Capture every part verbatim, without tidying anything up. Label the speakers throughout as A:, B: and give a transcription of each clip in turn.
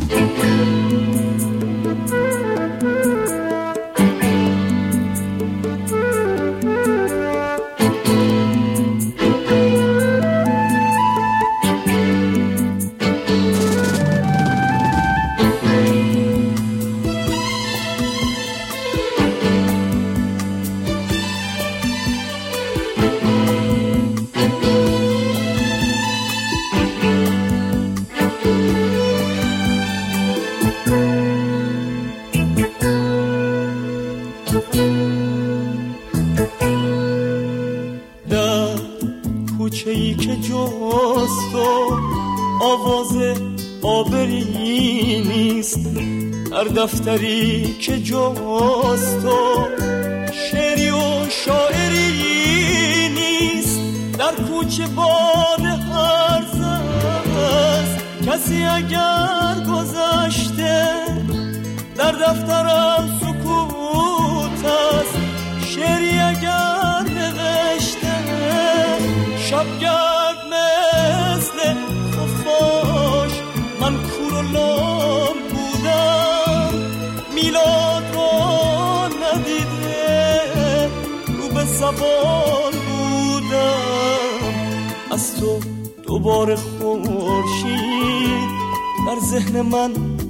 A: دفتری که جاست و شعری و شاعری نیست، در کوچه باد هرز است کسی اگر گذشته، در دفترم سکوت است شعری اگر نوشته، شبگرد مثل خفاش من کور و لام بودم، میلاد رو ندیده رو به زبان بودم، از تو دوباره خورشید در ذهن من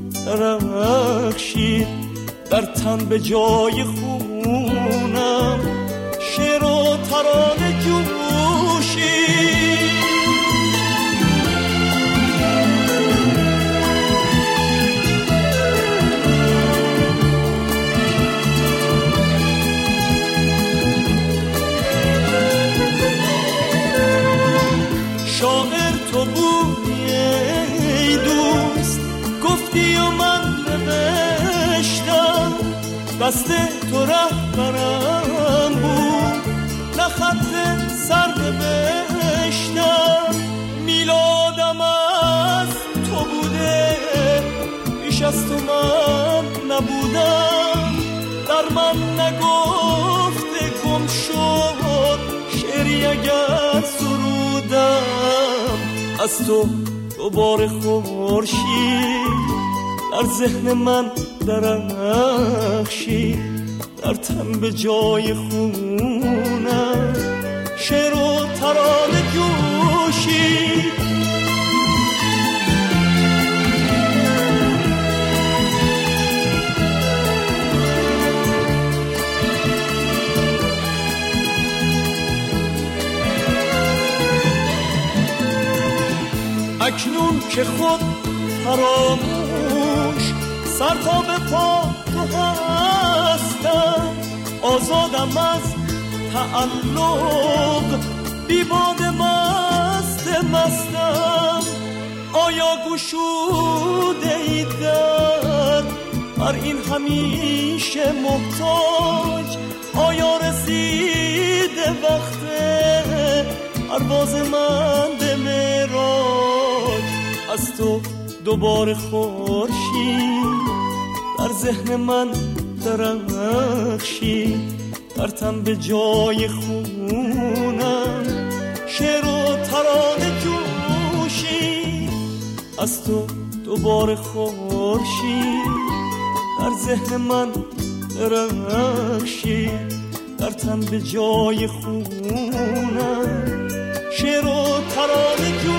A: رخشید، در تن به جای خونم شعر و ترانه جوشید. شاعر تو بودی ای دوست، گفتی و من نوشتم، دست تو رهبرم بود نه خط سر نوشتم، میلادم از تو بوده بیش از تو من نبودم، در من نگفته گم شد شعری اگر سرودم، از تو دوباره خورشید در ذهن من درخشید، در تن به جای خونم شعر و ترانه جوشید. اکنون که خود فراموش سر تا به پا تو هستم، آزادم از تعلق بی باد مست مستم، آیا گشوده ای در بر این همیشه محتاج، آیا رسیده وقت پرواز من به معراج، از تو دوباره خورشید در ذهن من درخشید، در تن به جای خونم شعر و ترانه جوشید، از تو دوباره خورشید در ذهن من درخشید، در تن به جای خونم شعر و ترانه جوشید.